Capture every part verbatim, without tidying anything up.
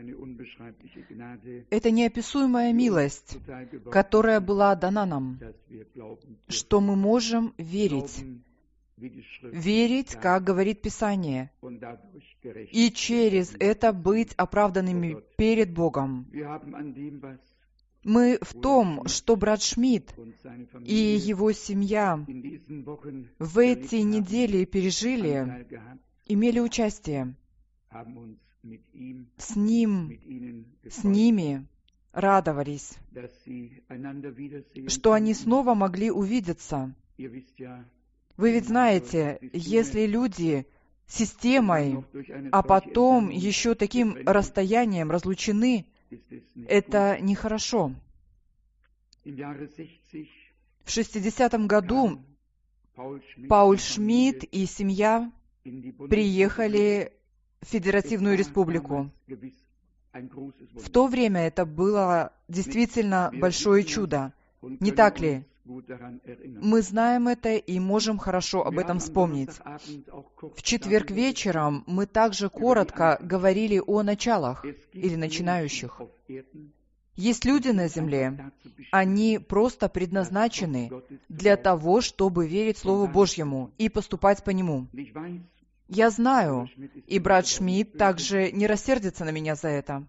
Это неописуемая милость, которая была дана нам, что мы можем верить. Верить, как говорит Писание, и через это быть оправданными перед Богом. Мы в том, что брат Шмидт и его семья в эти недели пережили, имели участие с ним, с ними, радовались, что они снова могли увидеться. Вы ведь знаете, если люди системой, а потом еще таким расстоянием разлучены, это нехорошо. В шестидесятом году Пауль Шмидт и семья приехали в Федеративную Республику. В то время это было действительно большое чудо. Не так ли? Мы знаем это и можем хорошо об этом вспомнить. В четверг вечером мы также коротко говорили о началах или начинающих. Есть люди на земле, они просто предназначены для того, чтобы верить Слову Божьему и поступать по нему. Я знаю, и брат Шмидт также не рассердится на меня за это.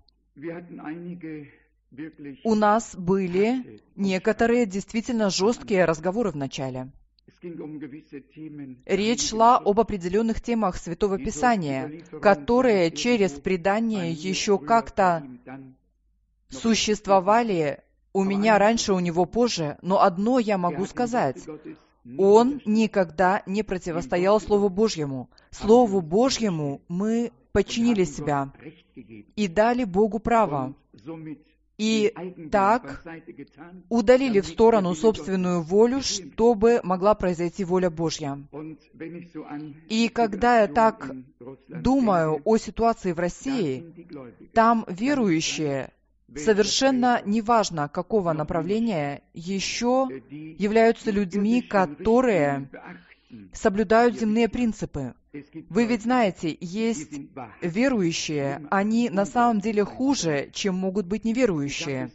У нас были некоторые действительно жесткие разговоры в начале. Речь шла об определенных темах Святого Писания, которые через предание еще как-то существовали у меня раньше, у него позже, но одно я могу сказать. Он никогда не противостоял Слову Божьему. Слову Божьему мы подчинили себя и дали Богу право. И так удалили в сторону собственную волю, чтобы могла произойти воля Божья. И когда я так думаю о ситуации в России, там верующие, совершенно неважно какого направления, еще являются людьми, которые соблюдают земные принципы. Вы ведь знаете, есть верующие, они на самом деле хуже, чем могут быть неверующие.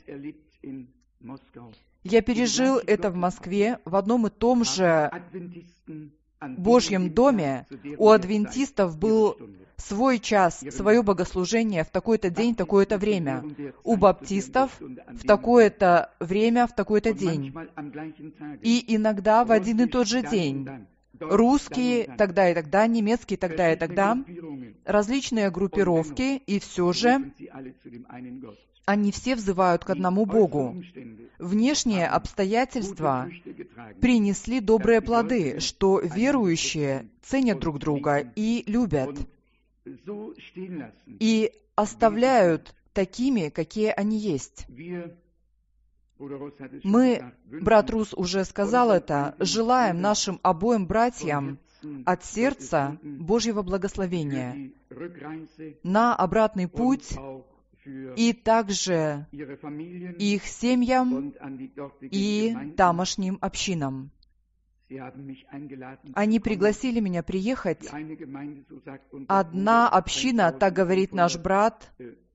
Я пережил это в Москве в одном и том же Божьем доме. У адвентистов был свой час, свое богослужение в такой-то день, такое-то время. У баптистов в такое-то время, в такой-то день. И иногда в один и тот же день. Русские тогда и тогда, немецкие тогда и тогда, различные группировки, и все же они все взывают к одному Богу. Внешние обстоятельства принесли добрые плоды, что верующие ценят друг друга и любят, и оставляют такими, какие они есть. Мы, брат Рус уже сказал это, желаем нашим обоим братьям от сердца Божьего благословения на обратный путь и также их семьям и тамошним общинам. Они пригласили меня приехать. Одна община, так говорит наш брат,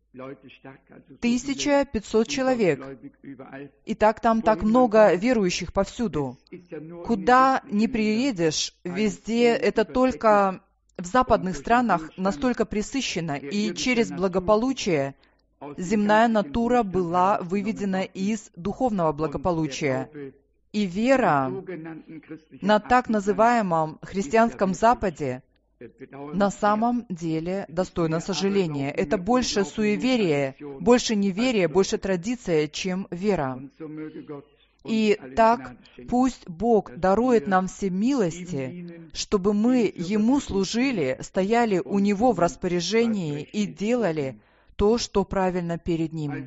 тысяча пятьсот человек. И так там так много верующих повсюду. Куда ни приедешь, везде это только в западных странах настолько пресыщенно, и через благополучие земная натура была выведена из духовного благополучия. И вера на так называемом христианском Западе на самом деле достойно сожаления. Это больше суеверие, больше неверие, больше традиция, чем вера. И так пусть Бог дарует нам все милости, чтобы мы Ему служили, стояли у Него в распоряжении и делали то, что правильно перед Ним.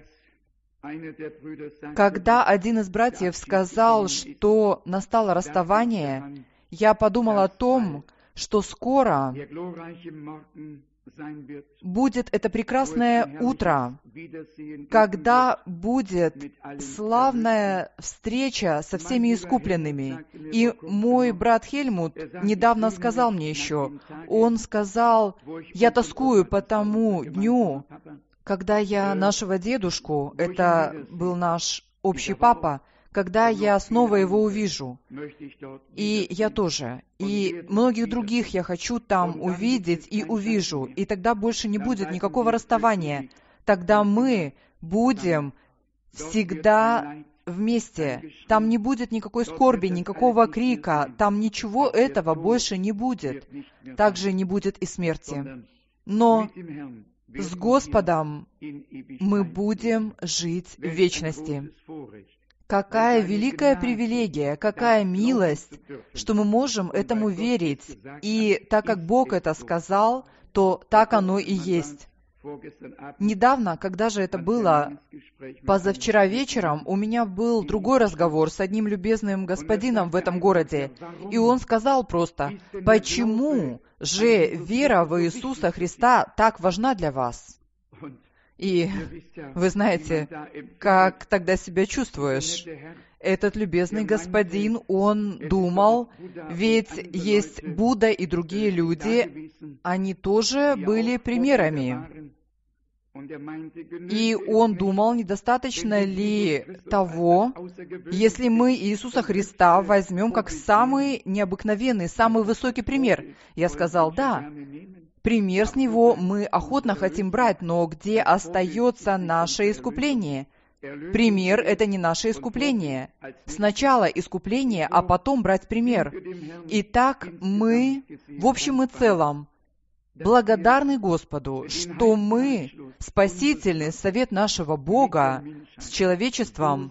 Когда один из братьев сказал, что настало расставание, я подумал о том, что скоро будет это прекрасное утро, когда будет славная встреча со всеми искупленными. И мой брат Хельмут недавно сказал мне еще, он сказал, я тоскую по тому дню, Когда я нашего дедушку, это был наш общий папа, когда я снова его увижу, и я тоже, и многих других я хочу там увидеть и увижу, и тогда больше не будет никакого расставания. Тогда мы будем всегда вместе. Там не будет никакой скорби, никакого крика, там ничего этого больше не будет. Также не будет и смерти. Но с Господом мы будем жить в вечности. Какая великая привилегия, какая милость, что мы можем этому верить. И так как Бог это сказал, то так оно и есть. Недавно, когда же это было, позавчера вечером, у меня был другой разговор с одним любезным господином в этом городе. И он сказал просто: «Почему же вера в Иисуса Христа так важна для вас?» И вы знаете, как тогда себя чувствуешь? Этот любезный господин, он думал, ведь есть Будда и другие люди, они тоже были примерами. И он думал, недостаточно ли того, если мы Иисуса Христа возьмем как самый необыкновенный, самый высокий пример. Я сказал: да. Пример с него мы охотно хотим брать, но где остается наше искупление? Пример — это не наше искупление. Сначала искупление, а потом брать пример. Итак, мы, в общем и целом, благодарны Господу, что мы спасительный совет нашего Бога с человечеством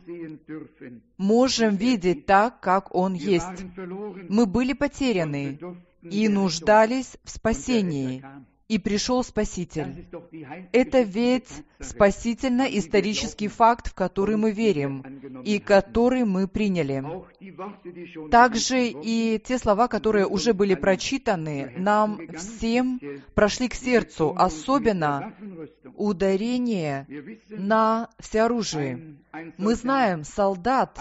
можем видеть так, как Он есть. Мы были потеряны и нуждались в спасении, и пришел Спаситель. Это ведь спасительно-исторический факт, в который мы верим, и который мы приняли. Также и те слова, которые уже были прочитаны, нам всем прошли к сердцу, особенно ударение на всеоружие. Мы знаем, солдат,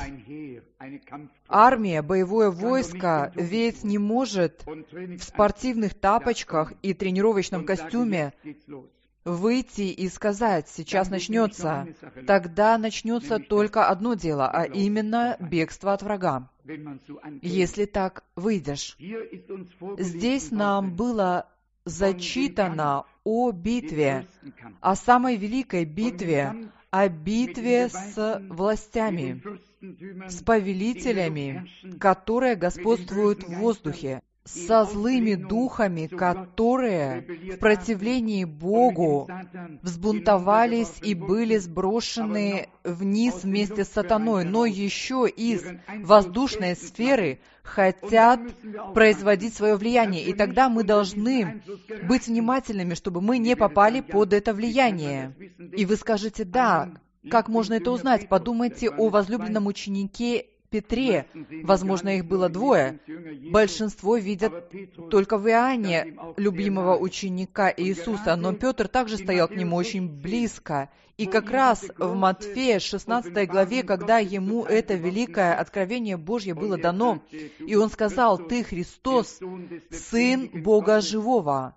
армия, боевое войско ведь не может в спортивных тапочках и тренировочном костюме выйти и сказать: «Сейчас начнется». Тогда начнется только одно дело, а именно бегство от врага, если так выйдешь. Здесь нам было зачитано о битве, о самой великой битве, о битве с властями, с повелителями, которые господствуют в воздухе, со злыми духами, которые в противлении Богу взбунтовались и были сброшены вниз вместе с сатаной, но еще из воздушной сферы хотят производить свое влияние. И тогда мы должны быть внимательными, чтобы мы не попали под это влияние. И вы скажете: «Да, как можно это узнать?» Подумайте о возлюбленном ученике Петре. Возможно, их было двое. Большинство видят только в Иоанне любимого ученика Иисуса, но Петр также стоял к нему очень близко. И как раз в Матфея шестнадцатой главе, когда ему это великое откровение Божье было дано, и он сказал: «Ты Христос, Сын Бога Живого».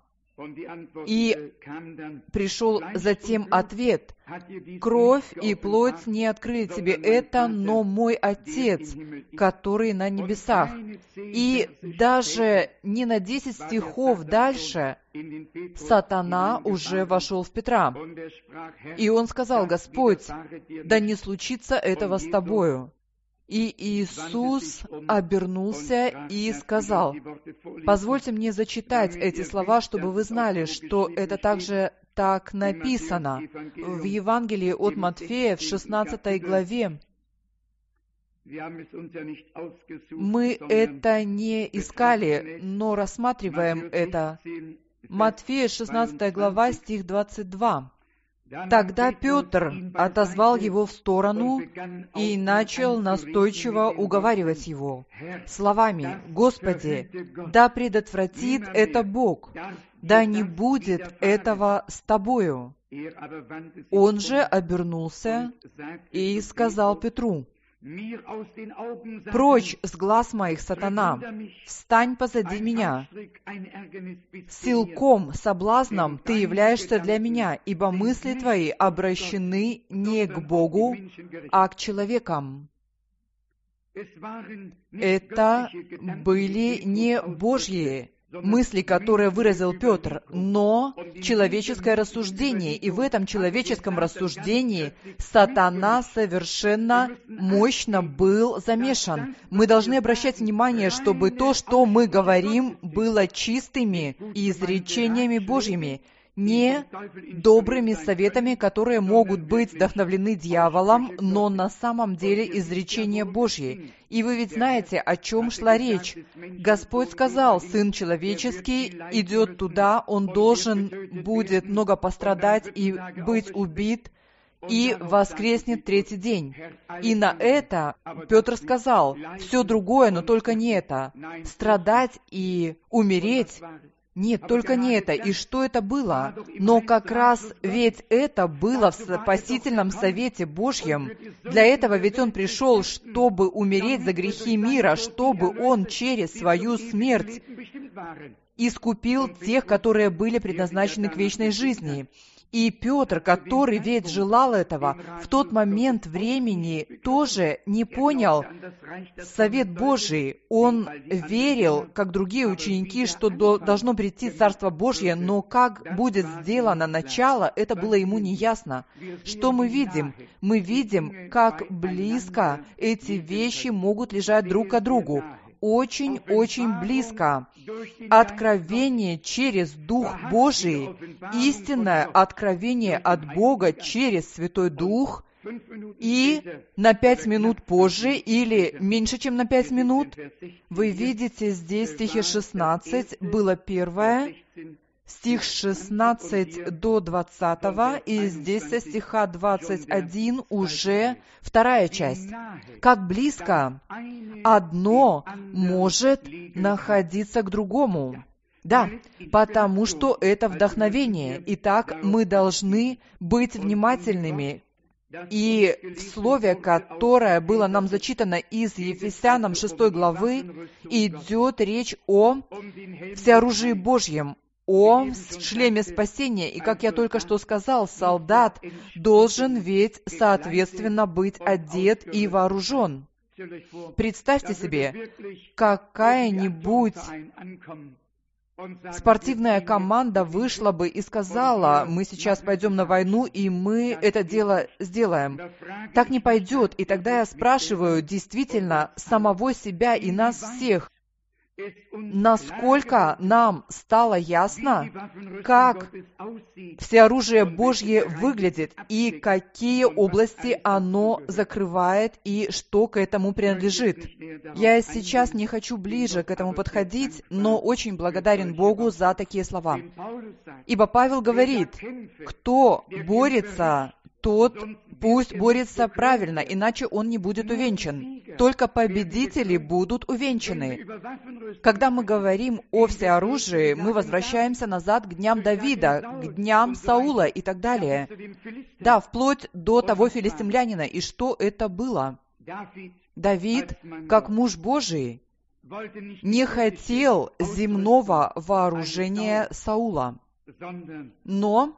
И пришел затем ответ: «Кровь и плоть не открыли тебе это, но мой Отец, который на небесах». И даже не на десять стихов дальше сатана уже вошел в Петра. И он сказал: «Господь, да не случится этого с тобою». И Иисус обернулся и сказал: «Позвольте мне зачитать эти слова, чтобы вы знали, что это также так написано в Евангелии от Матфея в шестнадцатой главе. Мы это не искали, но рассматриваем это. Матфея шестнадцатая глава, стих двадцать два. Тогда Петр отозвал его в сторону и начал настойчиво уговаривать его словами: «Господи, да предотвратит это Бог, да не будет этого с тобою». Он же обернулся и сказал Петру: «Прочь с глаз моих, сатана! Встань позади меня! Силком, соблазном ты являешься для меня, ибо мысли твои обращены не к Богу, а к человекам». Это были не Божьи мысли, которые выразил Петр, но человеческое рассуждение. И в этом человеческом рассуждении сатана совершенно мощно был замешан. Мы должны обращать внимание, чтобы то, что мы говорим, было чистыми изречениями Божьими, не добрыми советами, которые могут быть вдохновлены дьяволом, но на самом деле изречения Божьи. И вы ведь знаете, о чем шла речь. Господь сказал: «Сын человеческий идет туда, Он должен будет много пострадать и быть убит, и воскреснет третий день». И на это Петр сказал: все другое, но только не это. Страдать и умереть. Нет, только не это. И что это было? Но как раз ведь это было в спасительном совете Божьем. Для этого ведь Он пришел, чтобы умереть за грехи мира, чтобы Он через свою смерть искупил тех, которые были предназначены к вечной жизни. И Петр, который ведь желал этого, в тот момент времени тоже не понял совет Божий. Он верил, как другие ученики, что должно прийти Царство Божье, но как будет сделано начало, это было ему неясно. Что мы видим? Мы видим, как близко эти вещи могут лежать друг к другу. Очень-очень близко. Откровение через Дух Божий, истинное откровение от Бога через Святой Дух, и на пять минут позже, или меньше, чем на пять минут, вы видите здесь в стихе шестнадцать, было первое, стих шестнадцать до двадцатого, и здесь со стиха двадцать один уже вторая часть. Как близко одно может находиться к другому. Да, потому что это вдохновение. Итак, мы должны быть внимательными. И в слове, которое было нам зачитано из Ефесянам шестой главы, идет речь о всеоружии Божьем, о шлеме спасения. И, как я только что сказал, солдат должен ведь, соответственно, быть одет и вооружен. Представьте себе, какая-нибудь спортивная команда вышла бы и сказала: мы сейчас пойдем на войну, и мы это дело сделаем. Так не пойдет. И тогда я спрашиваю действительно самого себя и нас всех, насколько нам стало ясно, как всеоружие Божье выглядит, и какие области оно закрывает, и что к этому принадлежит. Я сейчас не хочу ближе к этому подходить, но очень благодарен Богу за такие слова. Ибо Павел говорит: кто борется, тот пусть борется правильно, иначе он не будет увенчан. Только победители будут увенчаны. Когда мы говорим о всеоружии, мы возвращаемся назад к дням Давида, к дням Саула и так далее. Да, вплоть до того филистимлянина. И что это было? Давид, как муж Божий, не хотел земного вооружения Саула, но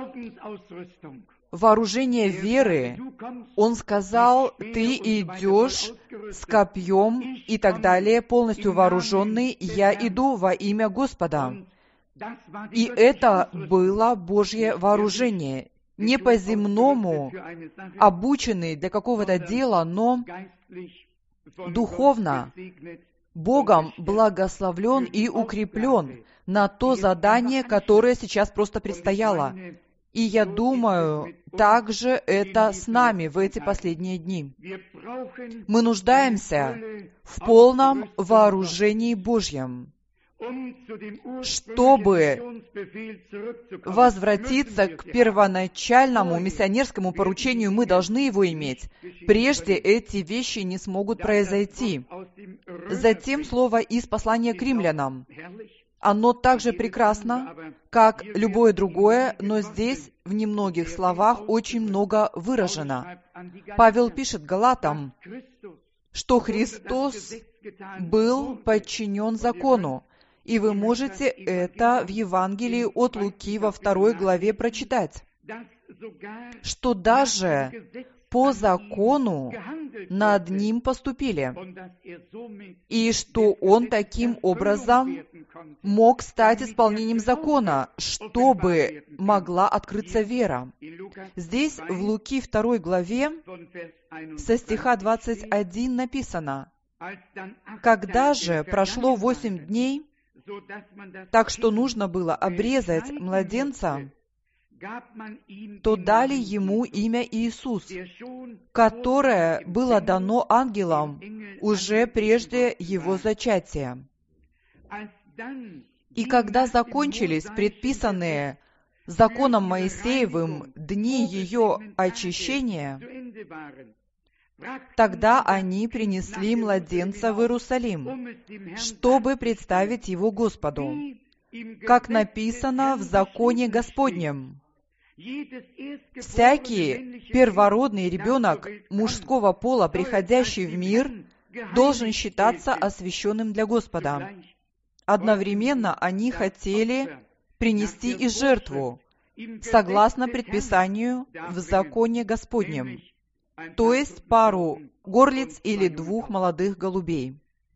вооружение веры. Он сказал: ты идешь с копьем и так далее, полностью вооруженный, я иду во имя Господа. И это было Божье вооружение. Не по-земному обученный для какого-то дела, но духовно, Богом благословлен и укреплен на то задание, которое сейчас просто предстояло. И я думаю, также это с нами в эти последние дни. Мы нуждаемся в полном вооружении Божьем, чтобы возвратиться к первоначальному миссионерскому поручению. Мы должны его иметь. Прежде эти вещи не смогут произойти. Затем слово из послания к римлянам. Оно так же прекрасно, как любое другое, но здесь в немногих словах очень много выражено. Павел пишет Галатам: что Христос был подчинен закону. И вы можете это в Евангелии от Луки во второй главе прочитать, что даже по закону над ним поступили, и что он таким образом мог стать исполнением закона, чтобы могла открыться вера. Здесь в Луки второй главе со стиха двадцать один написано: «Когда же прошло восемь дней, так что нужно было обрезать младенца, то дали ему имя Иисус, которое было дано ангелам уже прежде его зачатия. И когда закончились предписанные законом Моисеевым дни ее очищения, тогда они принесли младенца в Иерусалим, чтобы представить его Господу, как написано в законе Господнем. Всякий первородный ребенок мужского пола, приходящий в мир, должен считаться освященным для Господа». Одновременно они хотели принести и жертву, согласно предписанию в законе Господнем, то есть пару горлиц или двух молодых голубей.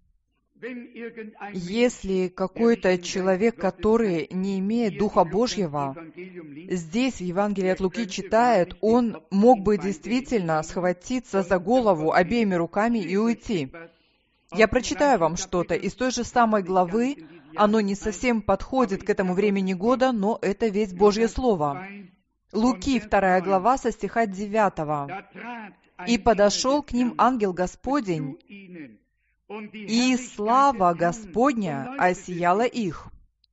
Если какой-то человек, который не имеет Духа Божьего, здесь в Евангелии от Луки читает, он мог бы действительно схватиться за голову обеими руками и уйти. Я прочитаю вам что-то из той же самой главы, оно не совсем подходит к этому времени года, но это ведь Божье Слово. Луки, вторая глава, со стиха девятого. «И подошел к ним ангел Господень, и слава Господня осияла их,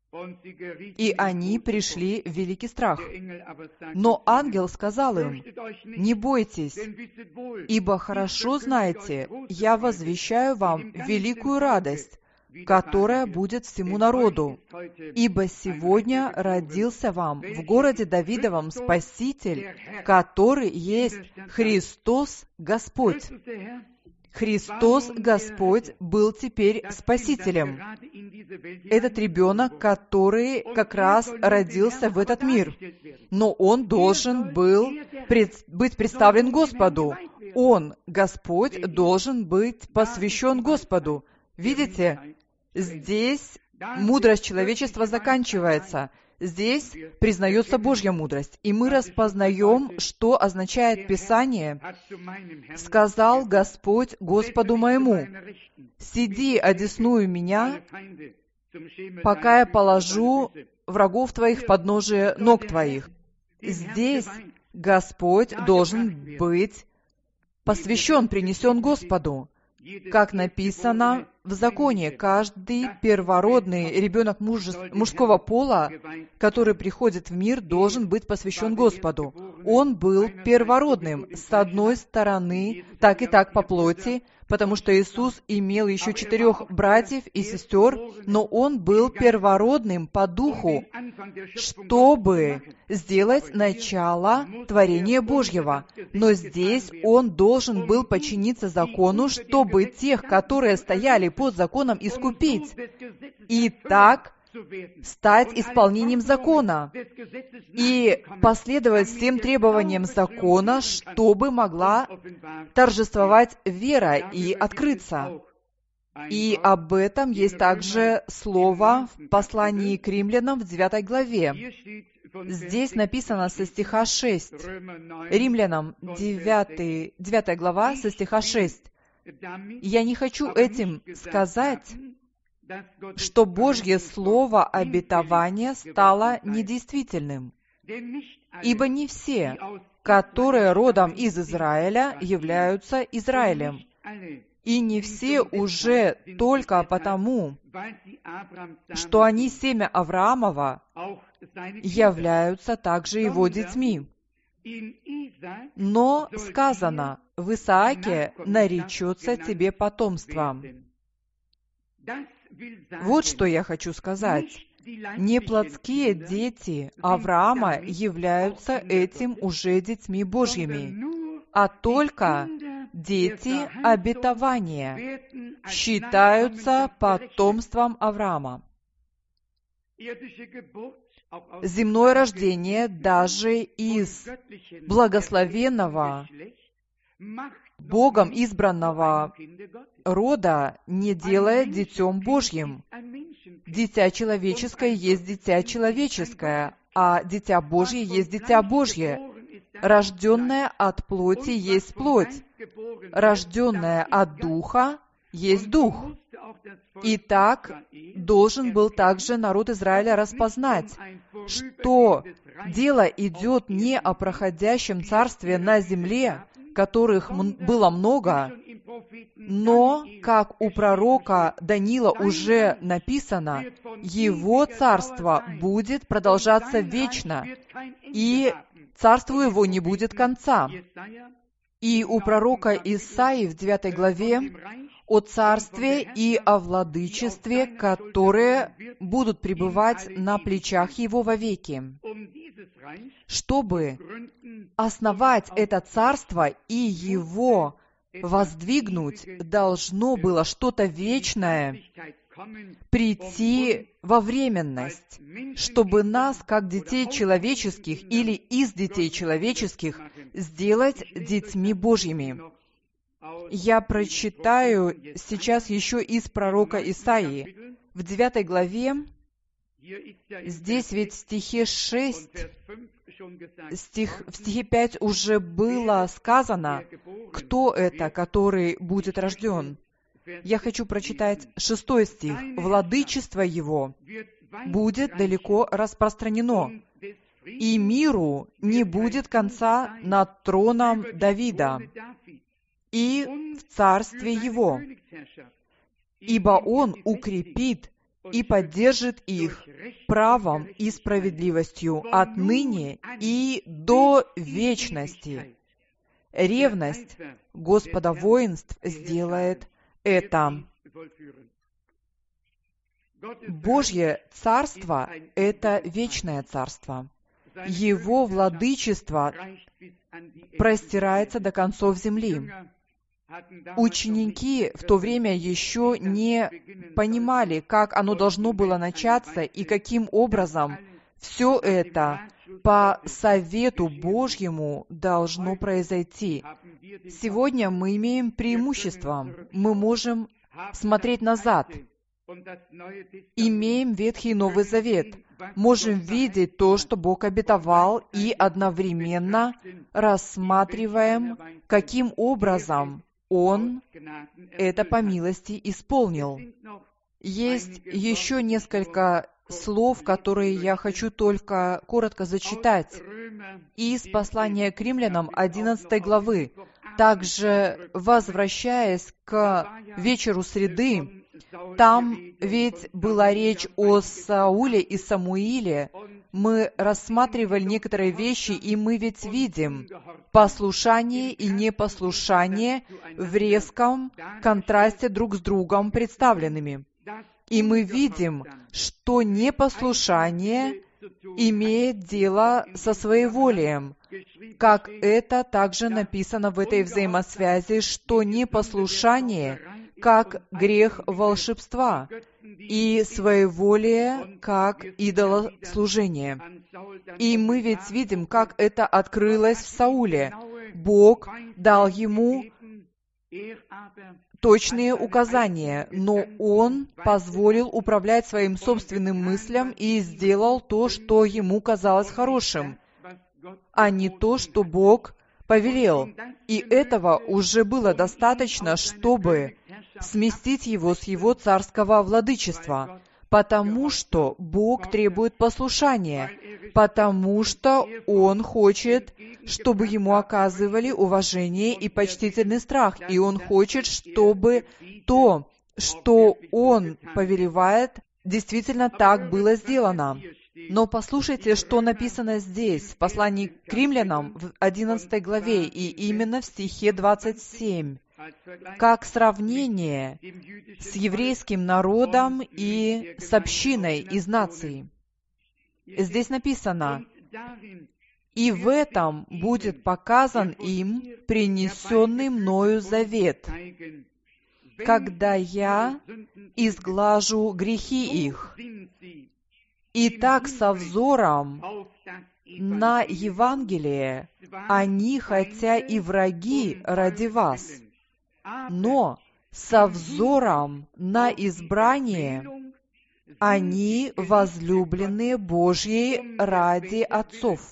и они пришли в великий страх. Но ангел сказал им: не бойтесь, ибо хорошо знаете, я возвещаю вам великую радость, которая будет всему народу. Ибо сегодня родился вам в городе Давидовом Спаситель, который есть Христос Господь». Христос Господь был теперь Спасителем. Этот ребенок, который как раз родился в этот мир. Но он должен был пред, быть представлен Господу. Он, Господь, должен быть посвящен Господу. Видите, здесь мудрость человечества заканчивается. Здесь признается Божья мудрость, и мы распознаем, что означает Писание: «Сказал Господь Господу моему: сиди одесную меня, пока я положу врагов твоих в подножие ног твоих». Здесь Господь должен быть посвящен, принесен Господу. Как написано в законе, каждый первородный ребенок муж... мужского пола, который приходит в мир, должен быть посвящен Господу. Он был первородным, с одной стороны, так и так по плоти, потому что Иисус имел еще четырех братьев и сестер, но Он был первородным по духу, чтобы сделать начало творения Божьего. Но здесь Он должен был подчиниться закону, чтобы тех, которые стояли под законом, искупить. И так стать исполнением закона и последовать всем требованиям закона, чтобы могла торжествовать вера и открыться. И об этом есть также слово в послании к римлянам в девятой главе. Здесь написано со стиха шесть. Римлянам девятая глава со стиха шесть. «Я не хочу этим сказать, что Божье слово обетования стало недействительным, ибо не все, которые родом из Израиля, являются Израилем, и не все уже только потому, что они семя Авраамова, являются также его детьми. Но сказано: в Исааке наречется тебе потомство». Вот что я хочу сказать. Не плотские дети Авраама являются этим уже детьми Божьими, а только дети обетования считаются потомством Авраама. Земное рождение даже из благословенного, Богом избранного рода не делает детем Божьим. Дитя человеческое есть дитя человеческое, а дитя Божье есть дитя Божье. Рожденное от плоти есть плоть, рожденное от духа есть дух. И так должен был также народ Израиля распознать, что дело идет не о проходящем царстве на земле, которых было много, но, как у пророка Даниила уже написано, его царство будет продолжаться вечно, и царству его не будет конца. И у пророка Исаии в девятой главе о царстве и о владычестве, которые будут пребывать на плечах его вовеки. Чтобы основать это царство и его воздвигнуть, должно было что-то вечное прийти во временность, чтобы нас, как детей человеческих или из детей человеческих, сделать детьми Божьими. Я прочитаю сейчас еще из пророка Исаии. В девятой главе, здесь ведь в стихе шесть, стих, в стихе пять уже было сказано, кто это, который будет рожден. Я хочу прочитать шестой стих. «Владычество его будет далеко распространено, и миру не будет конца над троном Давида и в царстве его, ибо он укрепит и поддержит их правом и справедливостью отныне и до вечности. Ревность Господа воинств сделает это». Божье царство — это вечное царство. Его владычество простирается до концов земли. Ученики в то время еще не понимали, как оно должно было начаться и каким образом все это по совету Божьему должно произойти. Сегодня мы имеем преимущество. Мы можем смотреть назад. Имеем Ветхий и Новый Завет. Можем видеть то, что Бог обетовал, и одновременно рассматриваем, каким образом Он это по милости исполнил. Есть еще несколько слов, которые я хочу только коротко зачитать из послания к римлянам одиннадцатой главы. Также, возвращаясь к вечеру среды, там ведь была речь о Сауле и Самуиле. Мы рассматривали некоторые вещи, и мы ведь видим послушание и непослушание в резком контрасте друг с другом представленными. И мы видим, что непослушание имеет дело со своеволием, как это также написано в этой взаимосвязи, что непослушание как грех волшебства, и своеволие как идолослужение. И мы ведь видим, как это открылось в Сауле. Бог дал ему точные указания, но он позволил управлять своим собственным мыслям и сделал то, что ему казалось хорошим, а не то, что Бог повелел. И этого уже было достаточно, чтобы сместить его с его царского владычества, потому что Бог требует послушания, потому что Он хочет, чтобы Ему оказывали уважение и почтительный страх, и Он хочет, чтобы то, что Он повелевает, действительно так было сделано. Но послушайте, что написано здесь, в послании к римлянам, в одиннадцатой главе, и именно в стихе двадцать семь, как сравнение с еврейским народом и с общиной из наций. Здесь написано: И в этом будет показан им принесенный мною завет, когда я изглажу грехи их. Итак, со взором на Евангелие они, хотя и враги ради вас, но со взором на избрание они возлюбленные Божьи ради отцов.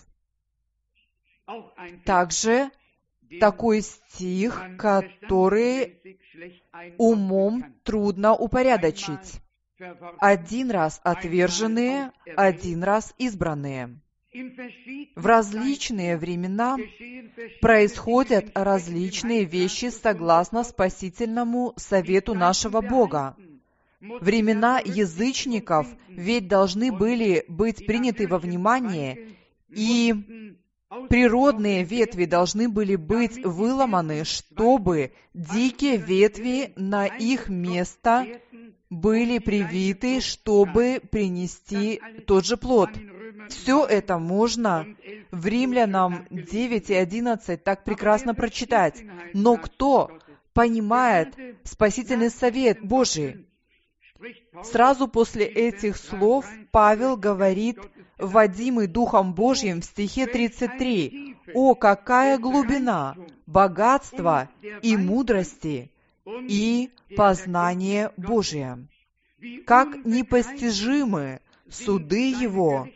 Также такой стих, который умом трудно упорядочить. Один раз отверженные, один раз избранные. В различные времена происходят различные вещи согласно спасительному совету нашего Бога. Времена язычников ведь должны были быть приняты во внимание, и природные ветви должны были быть выломаны, чтобы дикие ветви на их место были привиты, чтобы принести тот же плод. Все это можно в Римлянам девять и одиннадцать так прекрасно прочитать. Но кто понимает спасительный совет Божий? Сразу после этих слов Павел говорит, водимый Духом Божьим, в стихе тридцать три, «О, какая глубина, богатство и мудрости, и познание Божие! Как непостижимы суды Его,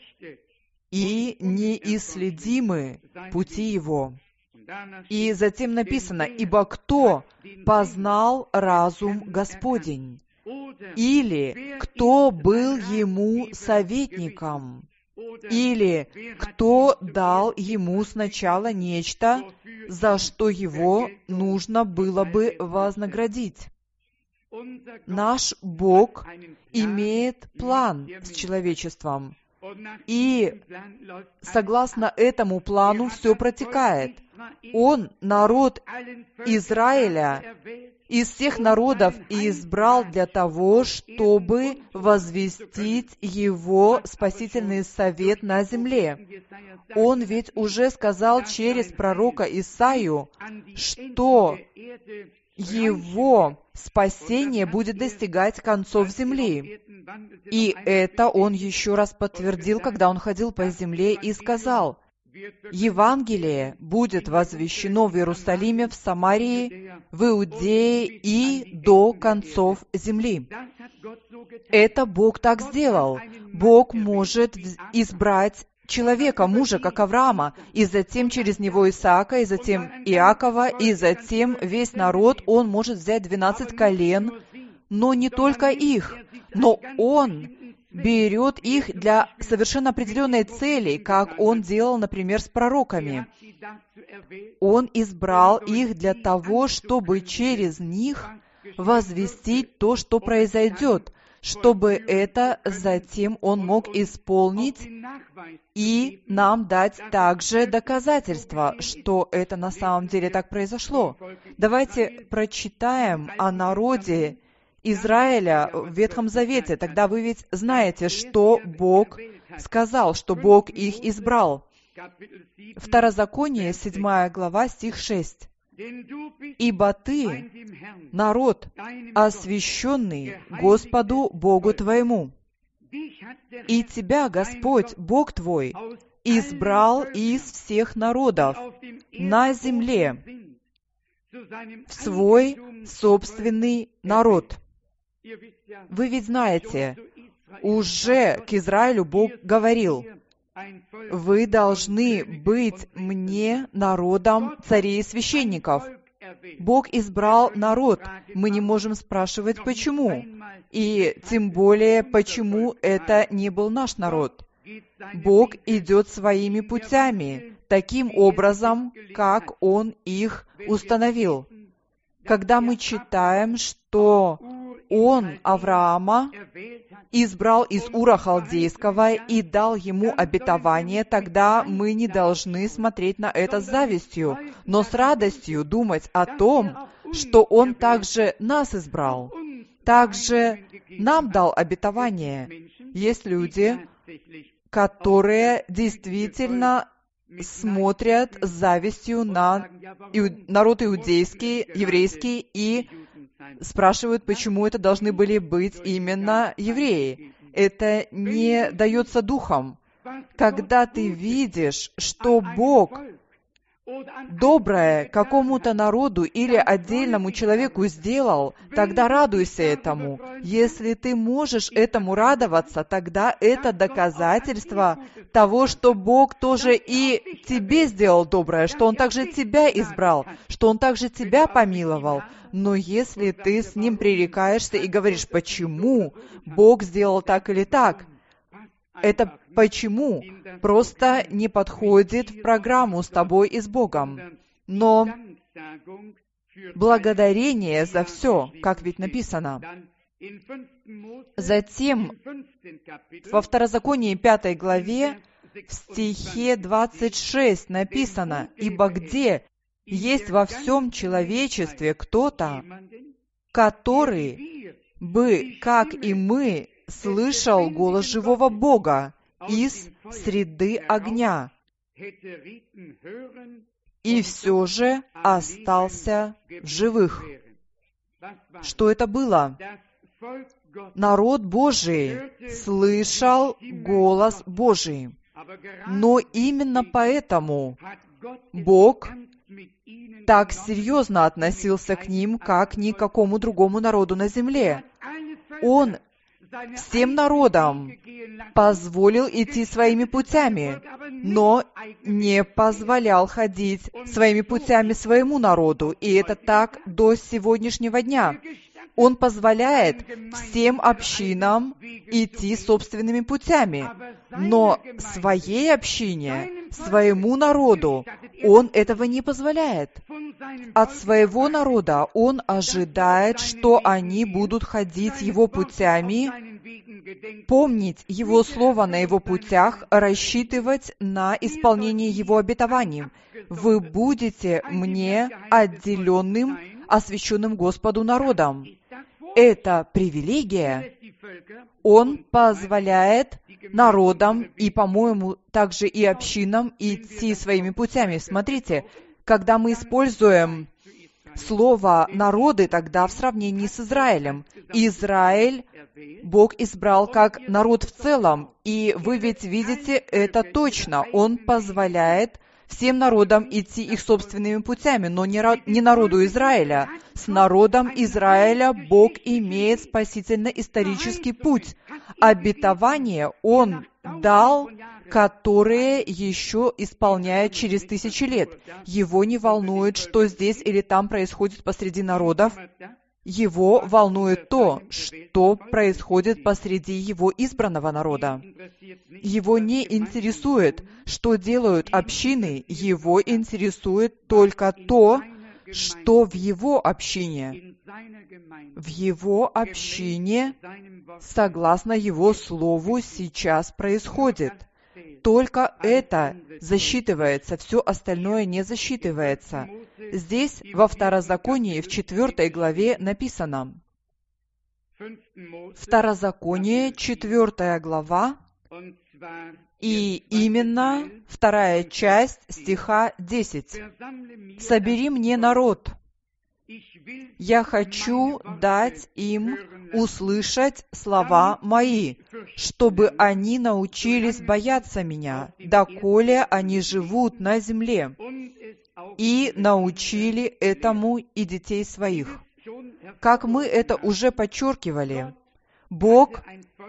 и неисследимы пути Его». И затем написано, «Ибо кто познал разум Господень? Или кто был Ему советником? Или кто дал Ему сначала нечто, за что Его нужно было бы вознаградить?» Наш Бог имеет план с человечеством, и согласно этому плану все протекает. Он народ Израиля из всех народов избрал для того, чтобы возвестить Его спасительный совет на земле. Он ведь уже сказал через пророка Исаию, что Его спасение будет достигать концов земли. И это Он еще раз подтвердил, когда Он ходил по земле и сказал, «Евангелие будет возвещено в Иерусалиме, в Самарии, в Иудее и до концов земли». Это Бог так сделал. Бог может избрать человека, мужа, как Авраама, и затем через него Исаака, и затем Иакова, и затем весь народ. Он может взять двенадцать колен, но не только их, но Он берет их для совершенно определенной цели, как Он делал, например, с пророками. Он избрал их для того, чтобы через них возвестить то, что произойдет, чтобы это затем Он мог исполнить и нам дать также доказательства, что это на самом деле так произошло. Давайте прочитаем о народе Израиля в Ветхом Завете. Тогда вы ведь знаете, что Бог сказал, что Бог их избрал. Второзаконие, седьмая глава, стих шесть. «Ибо ты, народ, освященный Господу Богу твоему, и тебя Господь, Бог твой, избрал из всех народов на земле в свой собственный народ». Вы ведь знаете, уже к Израилю Бог говорил, «Вы должны быть мне народом царей и священников». Бог избрал народ. Мы не можем спрашивать, почему. И тем более, почему это не был наш народ. Бог идет своими путями, таким образом, как Он их установил. Когда мы читаем, что Он Авраама избрал из Ура Халдейского и дал ему обетование, тогда мы не должны смотреть на это с завистью, но с радостью думать о том, что Он также нас избрал, также нам дал обетование. Есть люди, которые действительно смотрят с завистью на народ иудейский, еврейский и спрашивают, почему это должны были быть именно евреи. Это не дается духом. Когда ты видишь, что Бог доброе какому-то народу или отдельному человеку сделал, тогда радуйся этому. Если ты можешь этому радоваться, тогда это доказательство того, что Бог тоже и тебе сделал доброе, что Он также тебя избрал, что Он также тебя помиловал. Но если ты с Ним пререкаешься и говоришь, почему Бог сделал так или так, это почему просто не подходит в программу с тобой и с Богом. Но благодарение за все, как ведь написано. Затем во Второзаконии пятой главе в стихе двадцать шесть написано: «Ибо где есть во всем человечестве кто-то, который бы, как и мы, слышал голос живого Бога из среды огня, и все же остался в живых». Что это было? Народ Божий слышал голос Божий. Но именно поэтому Бог так серьезно относился к ним, как ни к какому другому народу на земле. Он всем народам позволил идти своими путями, но не позволял ходить своими путями своему народу. И это так до сегодняшнего дня. Он позволяет всем общинам идти собственными путями, но своей общине, своему народу Он этого не позволяет. От своего народа Он ожидает, что они будут ходить Его путями, помнить Его Слово на Его путях, рассчитывать на исполнение Его обетований. «Вы будете Мне отделенным, освященным Господу народом». Это привилегия. Он позволяет народам и, по-моему, также и общинам идти своими путями. Смотрите, когда мы используем слово «народы», тогда в сравнении с Израилем. Израиль Бог избрал как народ в целом, и вы ведь видите это точно. Он позволяет всем народам идти их собственными путями, но не народу Израиля. С народом Израиля Бог имеет спасительно-исторический путь. Обетование Он дал, которые еще исполняет через тысячи лет. Его не волнует, что здесь или там происходит посреди народов. Его волнует то, что происходит посреди Его избранного народа. Его не интересует, что делают общины, Его интересует только то, что в Его общине. В Его общине, согласно Его Слову, сейчас происходит. Только это засчитывается, все остальное не засчитывается. Здесь, во Второзаконии, в четвертой главе написано. Второзаконие, четвертая глава, и именно вторая часть стиха десять. «Собери мне народ. Я хочу дать им услышать слова мои, чтобы они научились бояться меня, доколе они живут на земле, и научили этому и детей своих». Как мы это уже подчеркивали, Бог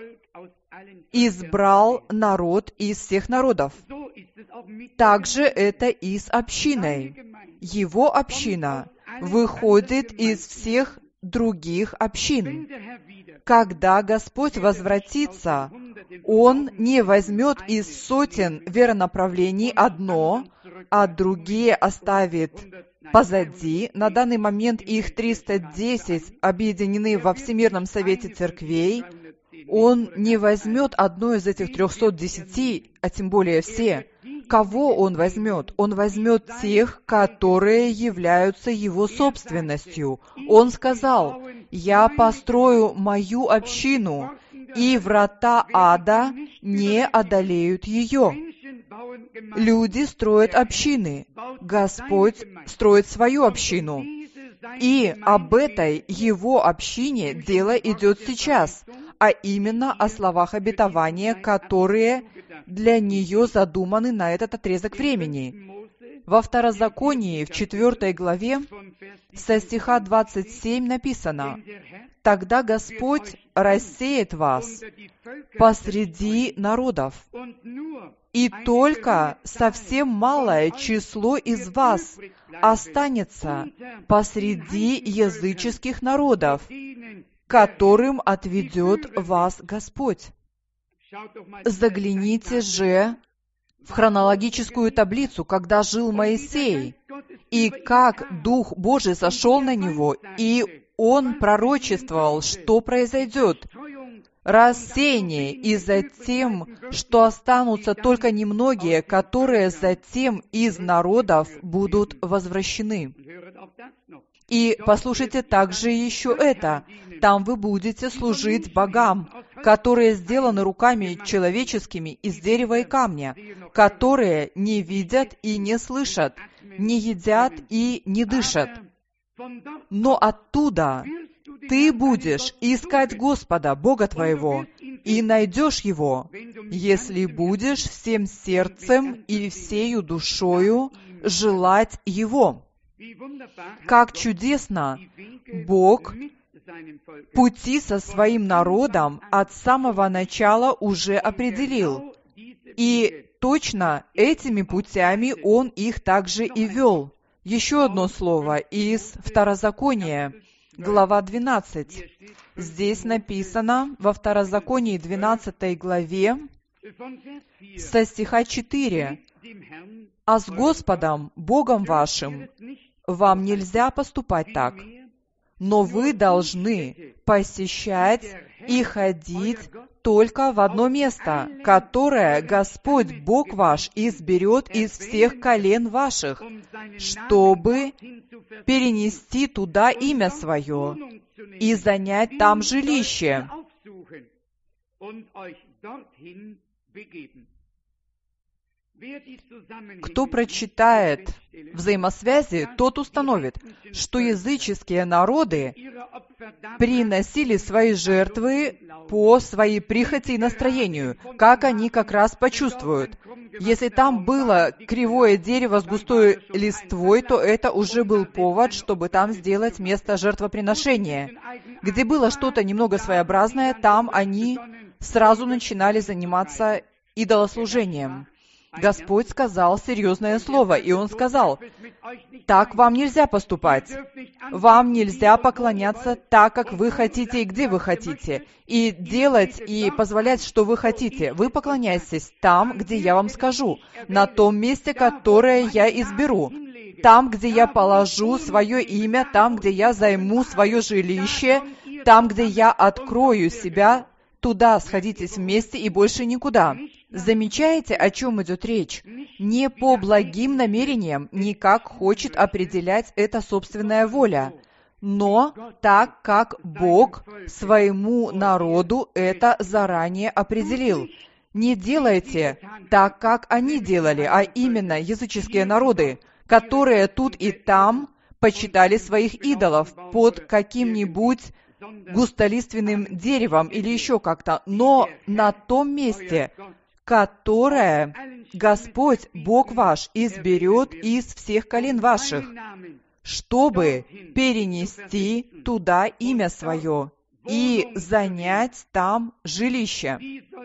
избрал народ из всех народов. Также это и с общиной. Его община выходит из всех других общин. Когда Господь возвратится, Он не возьмет из сотен веронаправлений одно, а другие оставит позади. На данный момент их триста десять объединены во Всемирном Совете Церквей. Он не возьмет одно из этих трехсот десяти, а тем более все. Кого Он возьмет? Он возьмет тех, которые являются Его собственностью. Он сказал: «Я построю мою общину, и врата ада не одолеют ее». Люди строят общины. Господь строит свою общину. И об этой Его общине дело идет сейчас, а именно о словах обетования, которые для нее задуманы на этот отрезок времени. Во Второзаконии, в четвёртой главе, со стиха двадцать семь написано: «Тогда Господь рассеет вас посреди народов, и только совсем малое число из вас останется посреди языческих народов, которым отведет вас Господь». Загляните же в хронологическую таблицу, когда жил Моисей, и как Дух Божий сошел на него, и он пророчествовал, что произойдет. Рассеяние, и затем, что останутся только немногие, которые затем из народов будут возвращены. И послушайте также еще это. Там вы будете служить богам, которые сделаны руками человеческими из дерева и камня, которые не видят и не слышат, не едят и не дышат. Но оттуда ты будешь искать Господа, Бога твоего, и найдешь Его, если будешь всем сердцем и всею душою желать Его. Как чудесно Бог пути со своим народом от самого начала уже определил. И точно этими путями Он их также и вел. Еще одно слово из Второзакония, глава двенадцать. Здесь написано во Второзаконии двенадцатой главе со стиха четыре: «А с Господом, Богом вашим, вам нельзя поступать так, но вы должны посещать и ходить только в одно место, которое Господь Бог ваш изберет из всех колен ваших, чтобы перенести туда имя свое и занять там жилище». Кто прочитает взаимосвязи, тот установит, что языческие народы приносили свои жертвы по своей прихоти и настроению, как они как раз почувствуют. Если там было кривое дерево с густой листвой, то это уже был повод, чтобы там сделать место жертвоприношения. Где было что-то немного своеобразное, там они сразу начинали заниматься идолослужением. Господь сказал серьезное слово, и Он сказал: «Так вам нельзя поступать. Вам нельзя поклоняться так, как вы хотите и где вы хотите, и делать и позволять, что вы хотите. Вы поклоняйтесь там, где я вам скажу, на том месте, которое я изберу, там, где я положу свое имя, там, где я займу свое жилище, там, где я открою себя, туда сходитесь вместе и больше никуда». Замечаете, о чем идет речь? Не по благим намерениям, не как хочет определять это собственная воля, но так, как Бог своему народу это заранее определил. Не делайте так, как они делали, а именно языческие народы, которые тут и там почитали своих идолов под каким-нибудь густолиственным деревом или еще как-то, но на том месте, которое Господь, Бог ваш, изберет из всех колен ваших, чтобы перенести туда имя свое и занять там жилище.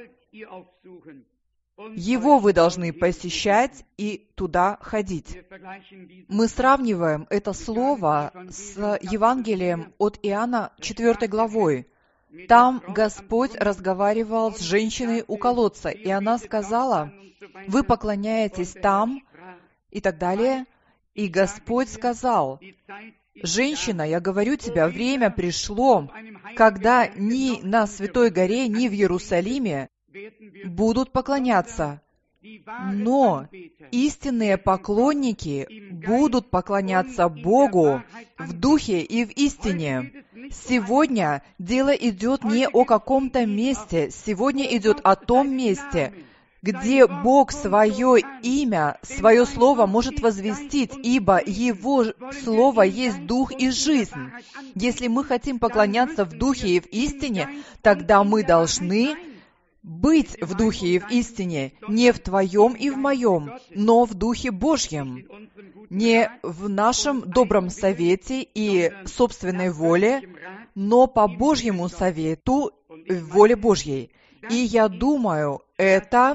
Его вы должны посещать и туда ходить. Мы сравниваем это слово с Евангелием от Иоанна четвёртой главой. Там Господь разговаривал с женщиной у колодца, и она сказала: «Вы поклоняетесь там», и так далее. И Господь сказал: «Женщина, я говорю тебе, время пришло, когда ни на Святой горе, ни в Иерусалиме будут поклоняться, но истинные поклонники будут поклоняться Богу в духе и в истине». Сегодня дело идет не о каком-то месте, сегодня идет о том месте, где Бог свое имя, свое слово может возвестить, ибо Его слово есть дух и жизнь. Если мы хотим поклоняться в духе и в истине, тогда мы должны быть в духе и в истине, не в твоем и в моем, но в духе Божьем, не в нашем добром совете и собственной воле, но по Божьему совету, в воле Божьей. И я думаю, это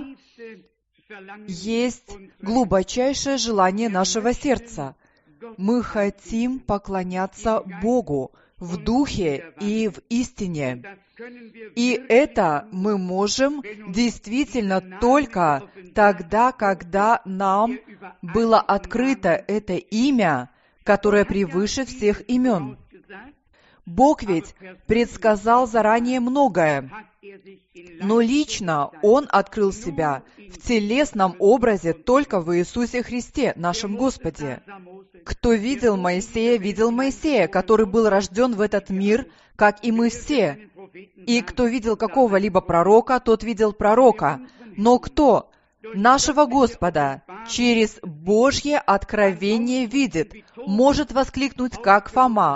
есть глубочайшее желание нашего сердца. Мы хотим поклоняться Богу в духе и в истине. И это мы можем действительно только тогда, когда нам было открыто это имя, которое превыше всех имен. Бог ведь предсказал заранее многое, но лично Он открыл себя в телесном образе только в Иисусе Христе, нашем Господе. Кто видел Моисея, видел Моисея, который был рожден в этот мир, как и мы все. И кто видел какого-либо пророка, тот видел пророка. Но кто нашего Господа через Божье откровение видит, может воскликнуть, как Фома: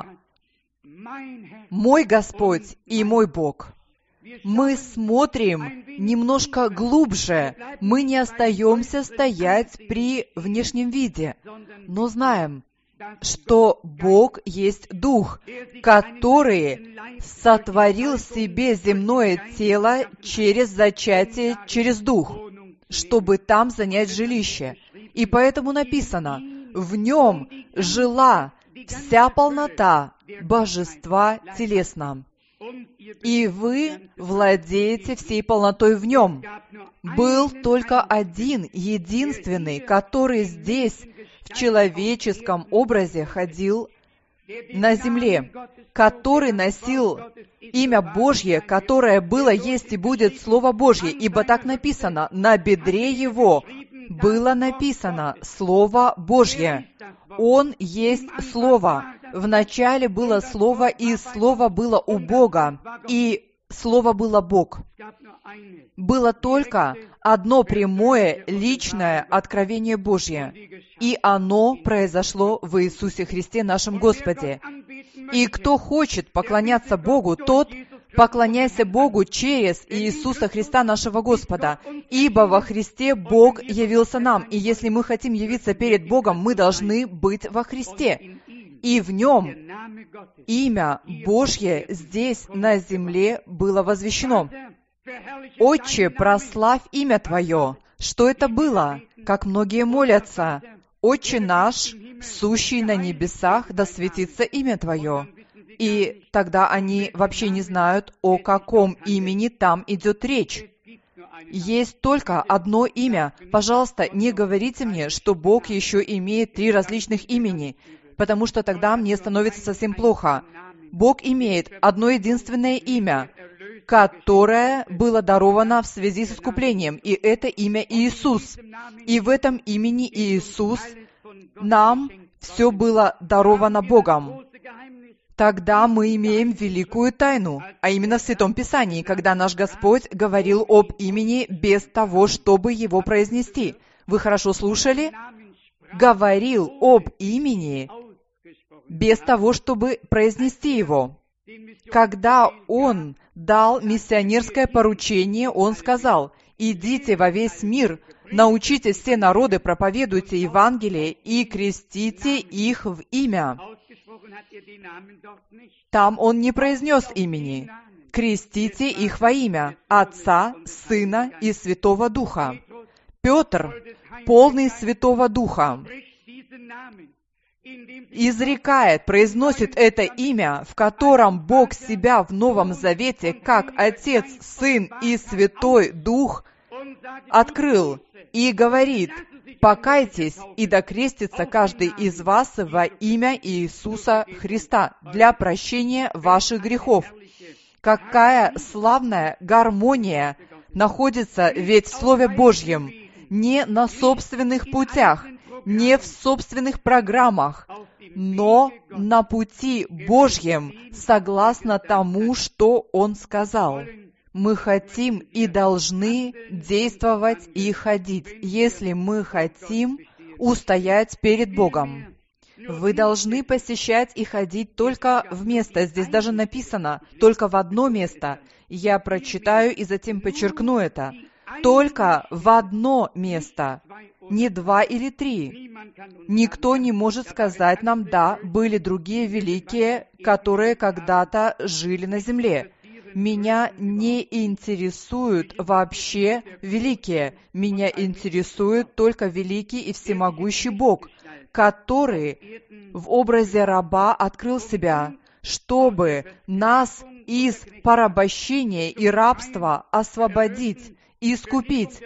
«Мой Господь и мой Бог». Мы смотрим немножко глубже, мы не остаемся стоять при внешнем виде, но знаем, что Бог есть Дух, который сотворил себе земное тело через зачатие, через Дух, чтобы там занять жилище. И поэтому написано: «В нем жила вся полнота божества телесна». И вы владеете всей полнотой в нем. Был только один, единственный, который здесь, в человеческом образе, ходил на земле, который носил имя Божье, которое было, есть и будет Слово Божье, ибо так написано: на бедре его было написано Слово Божье. Он есть Слово. Вначале было Слово, и Слово было у Бога, и Слово было Бог. Было только одно прямое, личное откровение Божье, и оно произошло в Иисусе Христе, нашем Господе. И кто хочет поклоняться Богу, тот поклоняйся Богу через Иисуса Христа, нашего Господа. Ибо во Христе Бог явился нам, и если мы хотим явиться перед Богом, мы должны быть во Христе. И в Нем имя Божье здесь, на земле, было возвещено. «Отче, прославь имя Твое». Что это было? Как многие молятся: «Отче наш, сущий на небесах, да светится имя Твое». И тогда они вообще не знают, о каком имени там идет речь. Есть только одно имя. Пожалуйста, не говорите мне, что Бог еще имеет три различных имени, потому что тогда мне становится совсем плохо. Бог имеет одно единственное имя, которое было даровано в связи с искуплением, и это имя Иисус. И в этом имени Иисус нам все было даровано Богом. Тогда мы имеем великую тайну, а именно в Святом Писании, когда наш Господь говорил об имени без того, чтобы его произнести. Вы хорошо слушали? Говорил об имени без того, чтобы произнести его. Когда Он дал миссионерское поручение, Он сказал: «Идите во весь мир, научите все народы, проповедуйте Евангелие и крестите их в имя». Там Он не произнес имени. «Крестите их во имя Отца, Сына и Святого Духа». Петр, полный Святого Духа, изрекает, произносит это имя, в котором Бог себя в Новом Завете, как Отец, Сын и Святой Дух, открыл и говорит: «Покайтесь, и да крестится каждый из вас во имя Иисуса Христа для прощения ваших грехов». Какая славная гармония находится ведь в Слове Божьем, не на собственных путях, не в собственных программах, но на пути Божьем, согласно тому, что Он сказал. мы хотим и должны действовать и ходить, если мы хотим устоять перед Богом. Вы должны посещать и ходить только в место. Здесь даже написано только в одно место. Я прочитаю и затем подчеркну это. Только в одно место, не два или три. Никто не может сказать нам, да, были другие великие, которые когда-то жили на земле. Меня не интересуют вообще великие. Меня интересует только великий и всемогущий Бог, который в образе раба открыл себя, чтобы нас из порабощения и рабства освободить, искупить,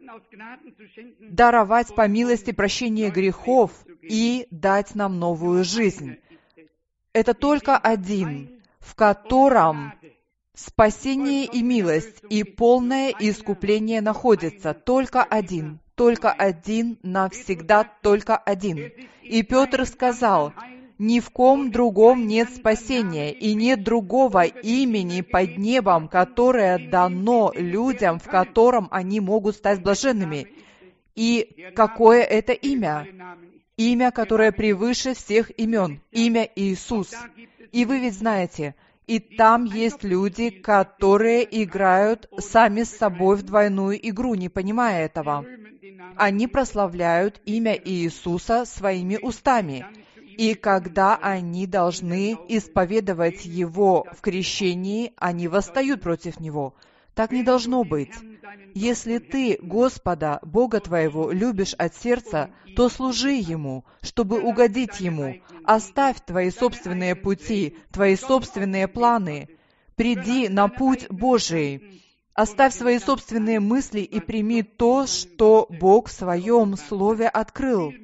даровать по милости прощение грехов и дать нам новую жизнь. Это только один, в котором спасение и милость и полное искупление находятся. Только один, только один навсегда, только один. И Петр сказал, «Ни в ком другом нет спасения, и нет другого имени под небом, которое дано людям, в котором они могут стать блаженными». И какое это имя? Имя, которое превыше всех имен. Имя Иисус. И вы ведь знаете, и там есть люди, которые играют сами с собой в двойную игру, не понимая этого. Они прославляют имя Иисуса своими устами. И когда они должны исповедовать Его в крещении, они восстают против Него. Так не должно быть. Если ты Господа, Бога твоего, любишь от сердца, то служи Ему, чтобы угодить Ему. Оставь твои собственные пути, твои собственные планы. Приди на путь Божий. Оставь свои собственные мысли и прими то, что Бог в Своем Слове открыл.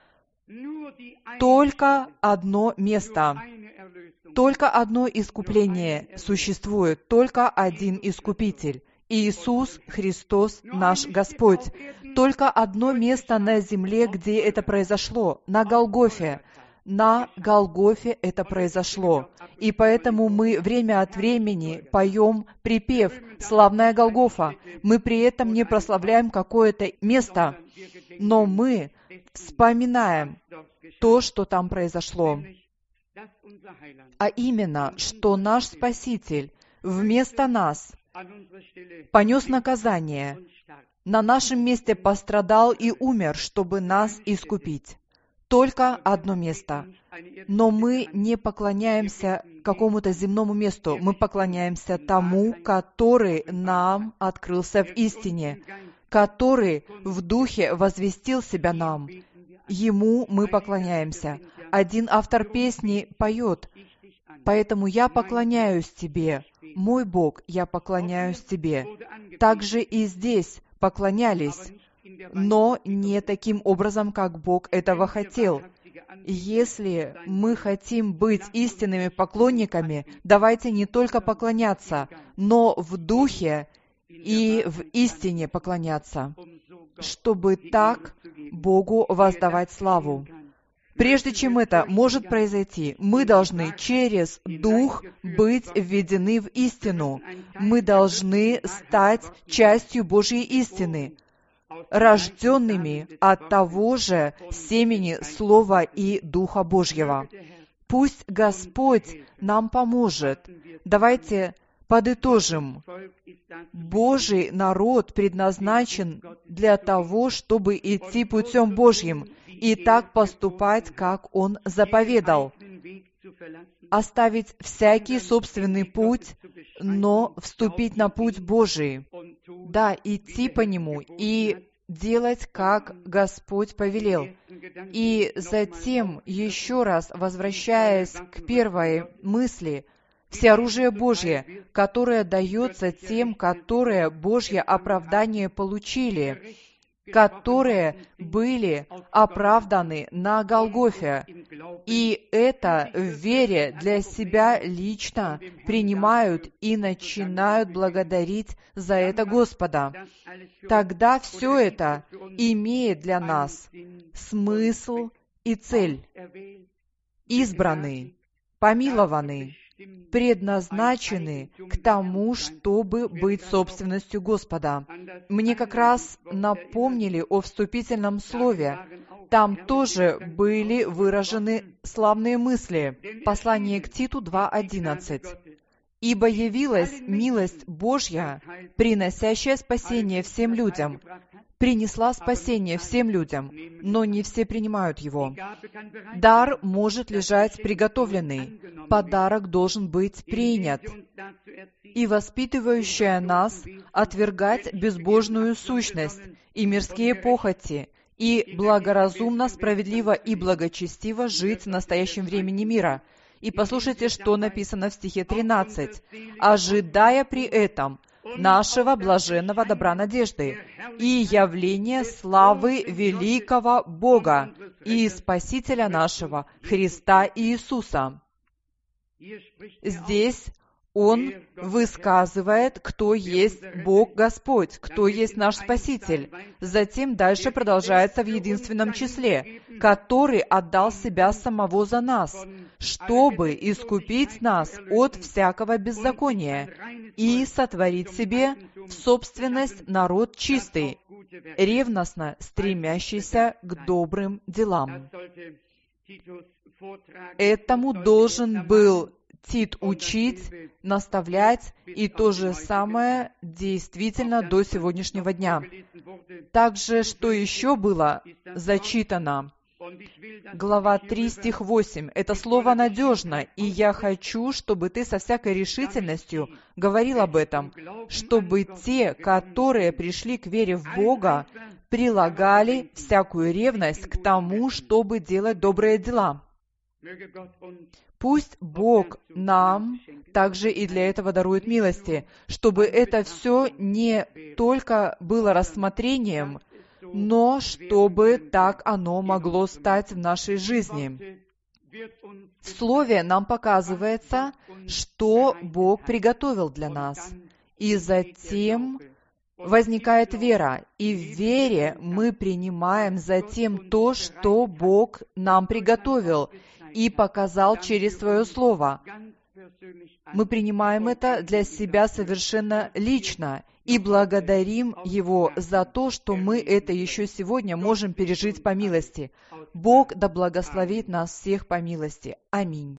Только одно место, только одно искупление существует, только один Искупитель. Иисус Христос, наш Господь. Только одно место на земле, где это произошло, на Голгофе. На Голгофе это произошло. И поэтому мы время от времени поем припев «Славная Голгофа». Мы при этом не прославляем какое-то место, но мы вспоминаем то, что там произошло. А именно, что наш Спаситель вместо нас понес наказание, на нашем месте пострадал и умер, чтобы нас искупить. Только одно место. Но мы не поклоняемся какому-то земному месту, мы поклоняемся тому, который нам открылся в истине, который в духе возвестил себя нам. Ему мы поклоняемся. Один автор песни поет: «Поэтому я поклоняюсь Тебе, мой Бог, я поклоняюсь Тебе». Также и здесь поклонялись, но не таким образом, как Бог этого хотел. Если мы хотим быть истинными поклонниками, давайте не только поклоняться, но в духе и в истине поклоняться, чтобы так Богу воздавать славу. Прежде чем это может произойти, мы должны через Дух быть введены в истину. Мы должны стать частью Божьей истины, рожденными от того же семени Слова и Духа Божьего. Пусть Господь нам поможет. Давайте подытожим. Божий народ предназначен для того, чтобы идти путем Божьим и так поступать, как Он заповедал. Оставить всякий собственный путь, но вступить на путь Божий. Да, идти по нему и делать, как Господь повелел. И затем, еще раз возвращаясь к первой мысли, всеоружие Божье, которое дается тем, которые Божье оправдание получили, которые были оправданы на Голгофе, и это в вере для себя лично принимают и начинают благодарить за это Господа. Тогда все это имеет для нас смысл и цель. Избранный, помилованный, предназначены к тому, чтобы быть собственностью Господа. Мне как раз напомнили о вступительном слове. Там тоже были выражены славные мысли. Послание к Титу два одиннадцать. «Ибо явилась милость Божья, приносящая спасение всем людям». Принесла спасение всем людям, но не все принимают его. Дар может лежать приготовленный, подарок должен быть принят, и воспитывающая нас отвергать безбожную сущность и мирские похоти, и благоразумно, справедливо и благочестиво жить в настоящем времени мира. И послушайте, что написано в стихе тринадцать. «Ожидая при этом нашего блаженного добра надежды и явления славы великого Бога и Спасителя нашего, Христа Иисуса». Здесь Он высказывает, кто есть Бог Господь, кто есть наш Спаситель. Затем дальше продолжается в единственном числе, который отдал себя самого за нас, чтобы искупить нас от всякого беззакония и сотворить себе в собственность народ чистый, ревностно стремящийся к добрым делам. Этому должен был Тит учить, наставлять, и то же самое действительно до сегодняшнего дня. Также, что еще было зачитано? Глава три, стих восемь. Это слово надежно, и я хочу, чтобы ты со всякой решительностью говорил об этом, чтобы те, которые пришли к вере в Бога, прилагали всякую ревность к тому, чтобы делать добрые дела. Пусть Бог нам также и для этого дарует милости, чтобы это все не только было рассмотрением, но чтобы так оно могло стать в нашей жизни. В Слове нам показывается, что Бог приготовил для нас. И затем возникает вера, и в вере мы принимаем затем то, что Бог нам приготовил и показал через Свое Слово. Мы принимаем это для себя совершенно лично и благодарим Его за то, что мы это еще сегодня можем пережить по милости. Бог да благословит нас всех по милости. Аминь.